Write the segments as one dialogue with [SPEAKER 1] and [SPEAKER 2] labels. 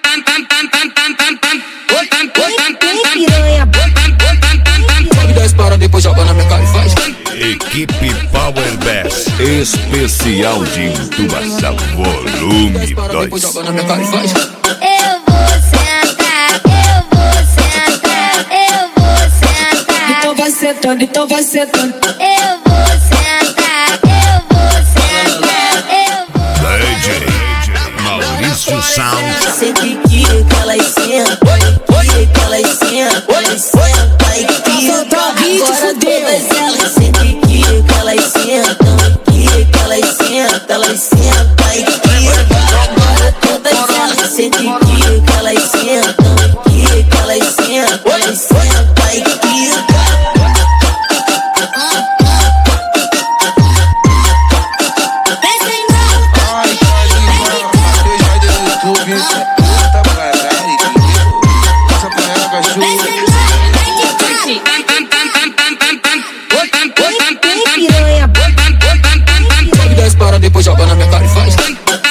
[SPEAKER 1] Sobe 10 para depois joga na minha cara e faz.
[SPEAKER 2] Equipe Power Bass especial de intubação volume 2.
[SPEAKER 1] Depois joga na minha cara e faz.
[SPEAKER 3] Eu vou sentar, eu vou sentar, eu vou sentar.
[SPEAKER 4] Então vai sentando, então vai sentando.
[SPEAKER 3] Eu vou sentar, eu vou sentar, eu vou.
[SPEAKER 2] DJ Maurício Sound.
[SPEAKER 5] Sempre que elas sentam, que elas sentam, senta e quica. Agora todas elas sempre que elas sentam, que elas sentam, elas sentam e quica. Agora todas elas sempre que elas sentam, que elas sentam, elas sentam e quica.
[SPEAKER 1] Sobe 10 para depois joga na minha cara e faz.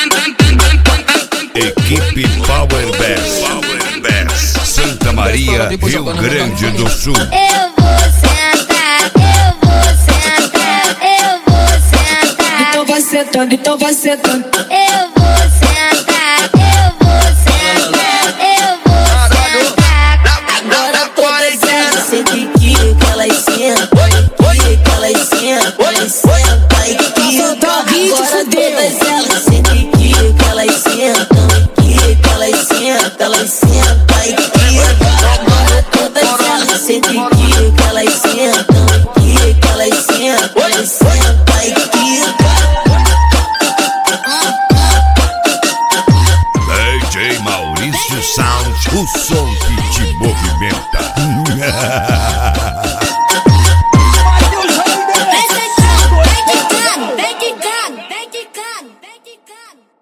[SPEAKER 2] Equipe Power Bass Santa Maria, Rio Grande do Sul.
[SPEAKER 3] Eu vou sentar, eu vou sentar, eu vou sentar.
[SPEAKER 4] Então vai sentando, então vai sentando.
[SPEAKER 3] Eu vou sentar, eu vou sentar, eu vou sentar.
[SPEAKER 5] Agora todas elas sempre que elas sentam, que elas sentam, elas sentam e quica. Agora todas elas sempre que elas sentam, que elas sentam, elas sentam e quica. Agora todas elas sempre que elas sentam, que elas sentam, elas sentam e quica.
[SPEAKER 2] DJ Maurício Sound, o som que te movimenta.